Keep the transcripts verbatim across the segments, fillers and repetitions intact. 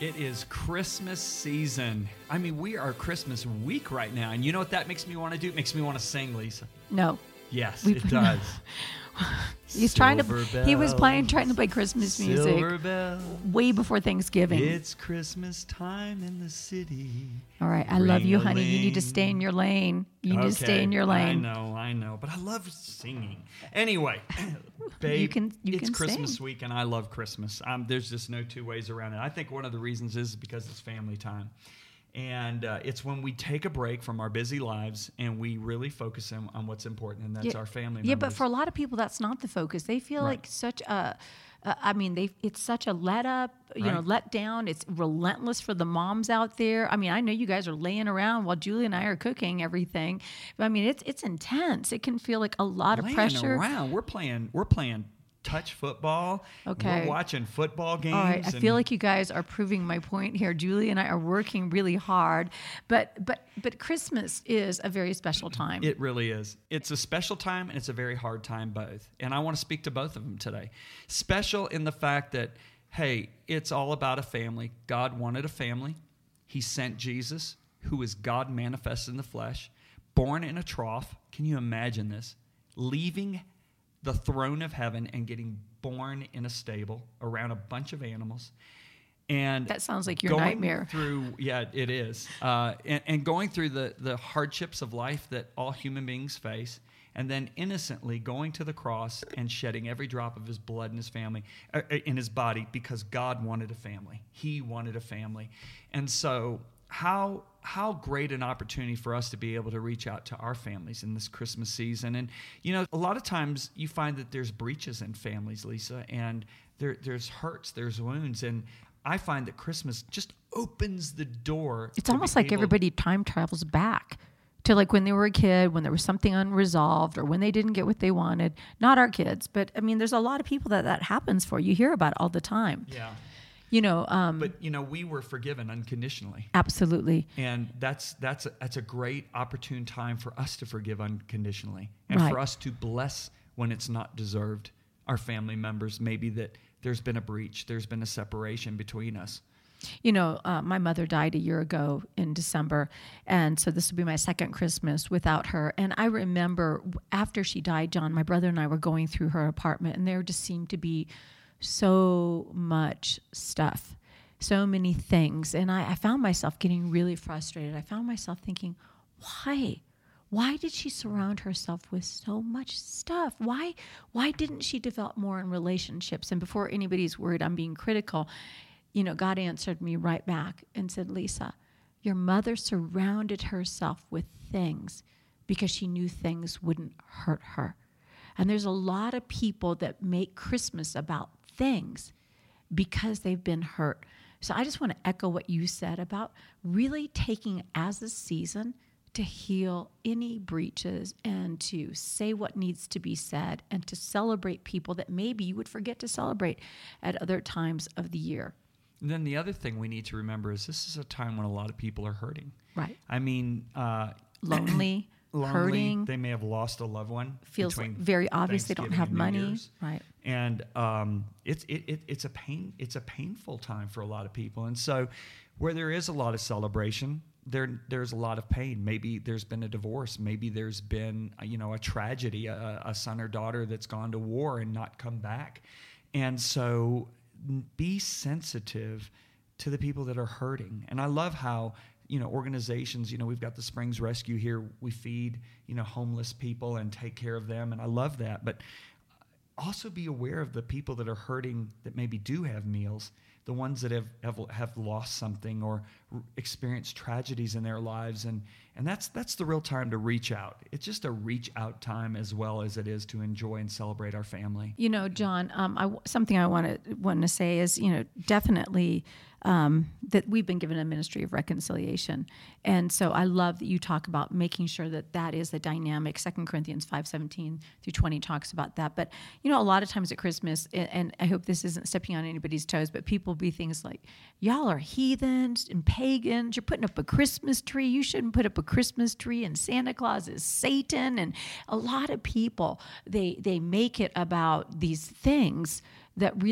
It is Christmas season. I mean, we are Christmas week right now. And you know what that makes me want to do? It makes me want to sing, Lisa. No. Yes, We- it does. He's Silver trying to. He was playing, trying to play Christmas music Silver bell. way before Thanksgiving. It's Christmas time in the city. All right, I love you, honey. You need to Ring-a-ling. stay in your lane. You need to stay Okay, in your lane. I know, I know, but I love singing. Anyway, babe, You can- you it's can Christmas sing. week, and I love Christmas. Um, there's just no two ways around it. I think one of the reasons is because it's family time. And uh, it's when we take a break from our busy lives and we really focus on, on what's important, and that's Yeah, our family members. Yeah, but for a lot of people, that's not the focus. They feel Right. like such a. Uh, I mean, they it's such a let up, you know, Right. let down. It's relentless for the moms out there. I mean, I know you guys are laying around while Julie and I are cooking everything. But I mean, it's it's intense. It can feel like a lot of Laying pressure. around. We're playing. We're playing touch football. Okay. We're watching football games. All right, I and- feel like you guys are proving my point here. Julie and I are working really hard, but but but Christmas is a very special time. It really is. It's a special time and it's a very hard time both. And I want to speak to both of them today. Special in the fact that, hey, it's all about a family. God wanted a family. He sent Jesus, who is God manifested in the flesh, born in a trough. Can you imagine this? Leaving the throne of heaven and getting born in a stable around a bunch of animals. And That sounds like your going nightmare. Through, yeah, it is. Uh, and, and going through the, the hardships of life that all human beings face, and then innocently going to the cross and shedding every drop of his blood in his family, uh, in his body, because God wanted a family. He wanted a family. And so how how great an opportunity for us to be able to reach out to our families in this Christmas season. And, you know, a lot of times you find that there's breaches in families, Lisa, and there there's hurts, there's wounds, and I find that Christmas just opens the door. It's to be almost like able- everybody time travels back to like when they were a kid, when there was something unresolved or when they didn't get what they wanted. Not our kids, but I mean, there's a lot of people that that happens for. You hear about it all the time. Yeah. You know, um, But, you know, we were forgiven unconditionally. absolutely. And that's that's a, that's a great opportune time for us to forgive unconditionally, and Right. for us to bless when it's not deserved our family members. Maybe that there's been a breach, there's been a separation between us. You know, uh, my mother died a year ago in December, and so this will be my second Christmas without her. And I remember after she died, John, my brother and I were going through her apartment, and there just seemed to be so much stuff, so many things. And I, I found myself getting really frustrated. I found myself thinking, why? Why did she surround herself with so much stuff? Why why didn't she develop more in relationships? And before anybody's worried I'm being critical, you know, God answered me right back and said, Lisa, your mother surrounded herself with things because she knew things wouldn't hurt her. And there's a lot of people that make Christmas about things because they've been hurt. So I just want to echo what you said about really taking as a season to heal any breaches and to say what needs to be said and to celebrate people that maybe you would forget to celebrate at other times of the year. And then the other thing we need to remember is this is a time when a lot of people are hurting. Right. I mean, uh, Lonely, lonely, hurting, they may have lost a loved one. feels between very obvious they don't Thanksgiving have and New money. Year's. Right. And um, it's it, it it's a pain it's a painful time for a lot of people. And so, where there is a lot of celebration, there there's a lot of pain. Maybe there's been a divorce. Maybe there's been uh, you know a tragedy, a, a son or daughter that's gone to war and not come back. And so, n- be sensitive to the people that are hurting. And I love how, you know, organizations, you know, we've got the Springs Rescue here. We feed, you know, homeless people and take care of them. And I love that. But also be aware of the people that are hurting that maybe do have meals, the ones that have have, have lost something or r- experienced tragedies in their lives. And, and that's that's the real time to reach out. It's just a reach out time as well as it is to enjoy and celebrate our family. You know, John, um, I, something I want to want to say is, you know, definitely um, that we've been given a ministry of reconciliation, and so I love that you talk about making sure that that is the dynamic. Second Corinthians five seventeen through twenty talks about that. But you know, a lot of times at Christmas, and, and I hope this isn't stepping on anybody's toes, but people be things like, "Y'all are heathens and pagans. You're putting up a Christmas tree. You shouldn't put up a Christmas tree. And Santa Claus is Satan." And a lot of people they they make it about these things that really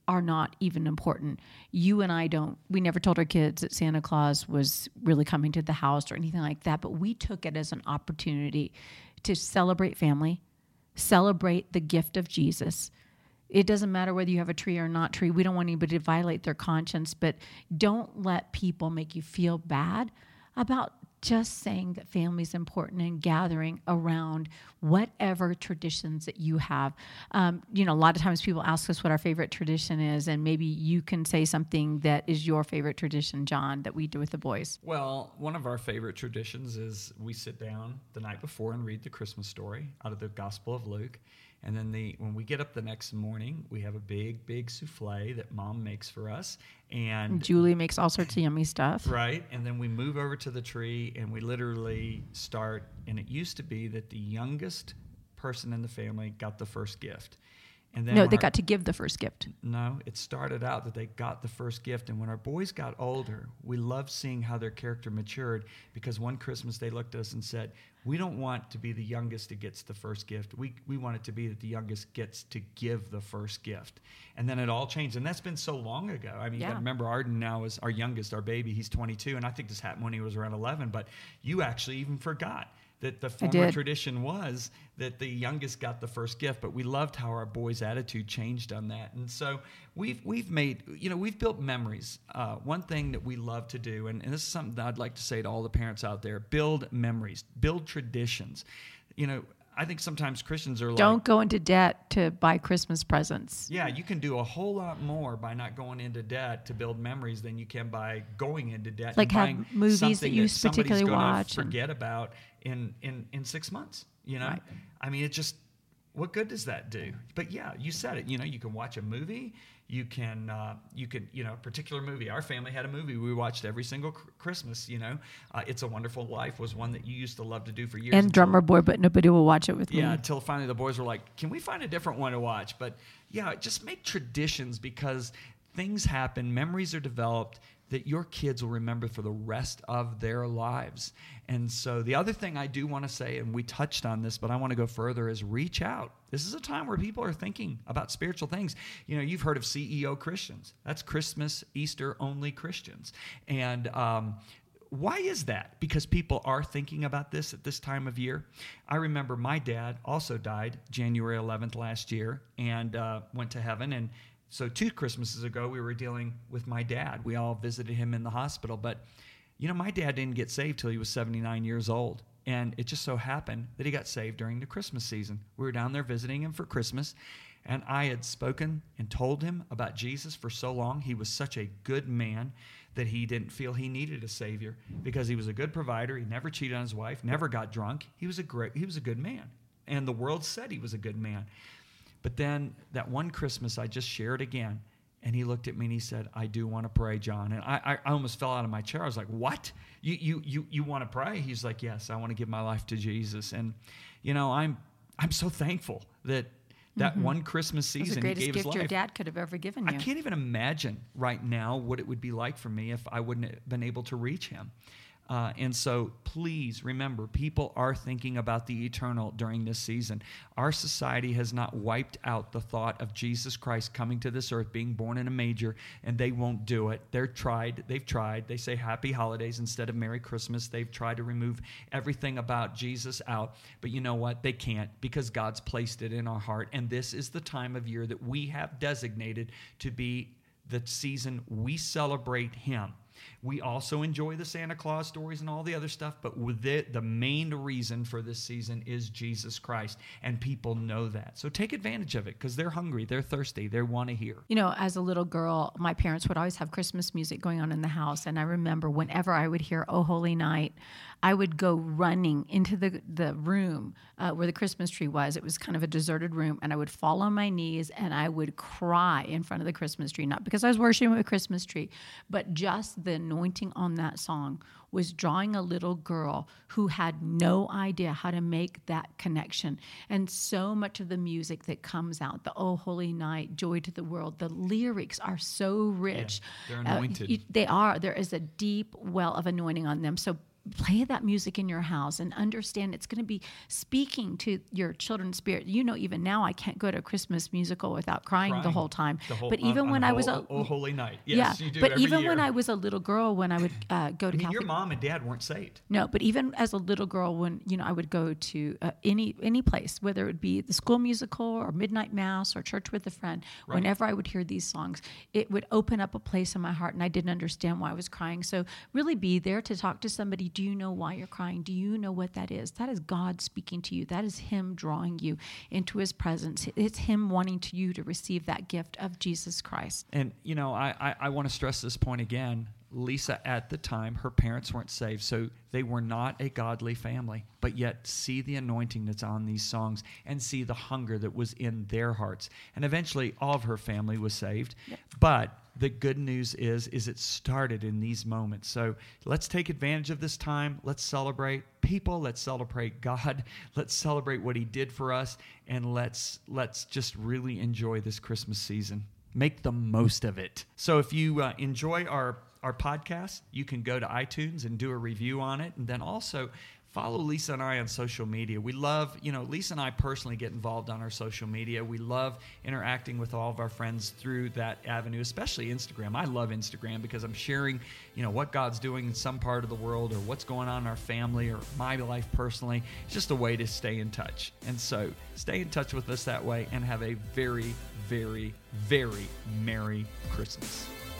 are not even important. You and I don't, we never told our kids that Santa Claus was really coming to the house or anything like that, but we took it as an opportunity to celebrate family, celebrate the gift of Jesus. It doesn't matter whether you have a tree or not tree. We don't want anybody to violate their conscience, but don't let people make you feel bad about just saying that family is important and gathering around whatever traditions that you have. Um, you know, a lot of times people ask us what our favorite tradition is, and maybe you can say something that is your favorite tradition, John, that we do with the boys. Well, one of our favorite traditions is we sit down the night before and read the Christmas story out of the Gospel of Luke. And then the when we get up the next morning, we have a big, big souffle that Mom makes for us. And Julie makes all sorts of yummy stuff. Right. And then we move over to the tree and we literally start. And it used to be that the youngest person in the family got the first gift. And then no, they our, got to give the first gift. No, it started out that they got the first gift. And when our boys got older, we loved seeing how their character matured, because one Christmas they looked at us and said, we don't want to be the youngest that gets the first gift. We we want it to be that the youngest gets to give the first gift. And then it all changed. And that's been so long ago. I mean, yeah. you got to remember, Arden now is our youngest, our baby. He's twenty-two. And I think this happened when he was around eleven. But you actually even forgot that the former tradition was that the youngest got the first gift, but we loved how our boys' attitude changed on that. And so we've we've made, you know, we've built memories. Uh, one thing that we love to do, and, and this is something that I'd like to say to all the parents out there, build memories, build traditions. You know, I think sometimes Christians are like... Don't go into debt to buy Christmas presents. Yeah, you can do a whole lot more by not going into debt to build memories than you can by going into debt. Like and have buying movies that you that particularly watch. Forget and... about in, in, in six months, you know? Right. I mean, it just... What good does that do? But yeah, you said it. You know, you can watch a movie. You can, uh, you can, you know, a particular movie. Our family had a movie we watched every single cr- Christmas. You know, uh, It's a Wonderful Life was one that you used to love to do for years. And until, Drummer Boy, but nobody will watch it with yeah, me. Yeah, until finally the boys were like, "Can we find a different one to watch?" But yeah, just make traditions, because things happen, memories are developed that your kids will remember for the rest of their lives. And so the other thing I do want to say, and we touched on this, but I want to go further, is reach out. This is a time where people are thinking about spiritual things. You know, you've heard of C E O Christians. That's Christmas, Easter only Christians. And um, why is that? Because people are thinking about this at this time of year. I remember my dad also died January eleventh last year and uh, went to heaven. And so two Christmases ago, we were dealing with my dad. We all visited him in the hospital. But, you know, my dad didn't get saved till he was seventy-nine years old. And it just so happened that he got saved during the Christmas season. We were down there visiting him for Christmas. And I had spoken and told him about Jesus for so long. He was such a good man that he didn't feel he needed a Savior, because he was a good provider. He never cheated on his wife, never got drunk. He was a great, he was a good man. And the world said he was a good man. But then that one Christmas, I just shared again, and he looked at me and he said, "I do want to pray, John." And I, I almost fell out of my chair. I was like, "What? You you you you want to pray?" He's like, "Yes, I want to give my life to Jesus." And you know, I'm I'm so thankful that that mm-hmm. one Christmas season he gave his life. It was the greatest gift your dad could have ever given you. I can't even imagine right now what it would be like for me if I wouldn't have been able to reach him. Uh, and so please remember, people are thinking about the eternal during this season. Our society has not wiped out the thought of Jesus Christ coming to this earth, being born in a manger, and they won't do it. They're tried. They've tried. They say Happy Holidays instead of Merry Christmas. They've tried to remove everything about Jesus out. But you know what? They can't, because God's placed it in our heart. And this is the time of year that we have designated to be the season we celebrate Him. We also enjoy the Santa Claus stories and all the other stuff, but with it, the main reason for this season is Jesus Christ, and people know that. So take advantage of it, because they're hungry, they're thirsty, they want to hear. You know, as a little girl, my parents would always have Christmas music going on in the house, and I remember whenever I would hear "Oh Holy Night," I would go running into the, the room uh, where the Christmas tree was. It was kind of a deserted room, and I would fall on my knees, and I would cry in front of the Christmas tree, not because I was worshiping a Christmas tree, but just the anointing on that song was drawing a little girl who had no idea how to make that connection. And so much of the music that comes out, the "Oh Holy Night," "Joy to the World," the lyrics are so rich. Yeah, they're anointed. Uh, you, they are. There is a deep well of anointing on them. So play that music in your house and understand it's going to be speaking to your children's spirit. You know, even now I can't go to a Christmas musical without crying, crying the whole time. The whole, but even on, when on I was a oh holy night, yes, yeah. you do but every even year. when I was a little girl, when I would uh, go to I mean, Catholic, your mom and dad weren't saved. No, but even as a little girl, when you know I would go to uh, any any place, whether it would be the school musical or midnight mass or church with a friend, right. Whenever I would hear these songs, it would open up a place in my heart, and I didn't understand why I was crying. So really be there to talk to somebody. Do you know why you're crying? Do you know what that is? That is God speaking to you. That is Him drawing you into His presence. It's Him wanting to you to receive that gift of Jesus Christ. And, you know, I, I, I want to stress this point again. Lisa, at the time, her parents weren't saved, so they were not a godly family. But yet, see the anointing that's on these songs and see the hunger that was in their hearts. And eventually, all of her family was saved. Yep. But the good news is, is it started in these moments. So let's take advantage of this time. Let's celebrate people. Let's celebrate God. Let's celebrate what He did for us. And let's let's just really enjoy this Christmas season. Make the most of it. So if you uh, enjoy our our podcast, you can go to iTunes and do a review on it. And then also follow Lisa and I on social media. We love, you know, Lisa and I personally get involved on our social media. We love interacting with all of our friends through that avenue, especially Instagram. I love Instagram because I'm sharing, you know, what God's doing in some part of the world or what's going on in our family or my life personally. It's just a way to stay in touch. And so stay in touch with us that way and have a very, very, very Merry Christmas.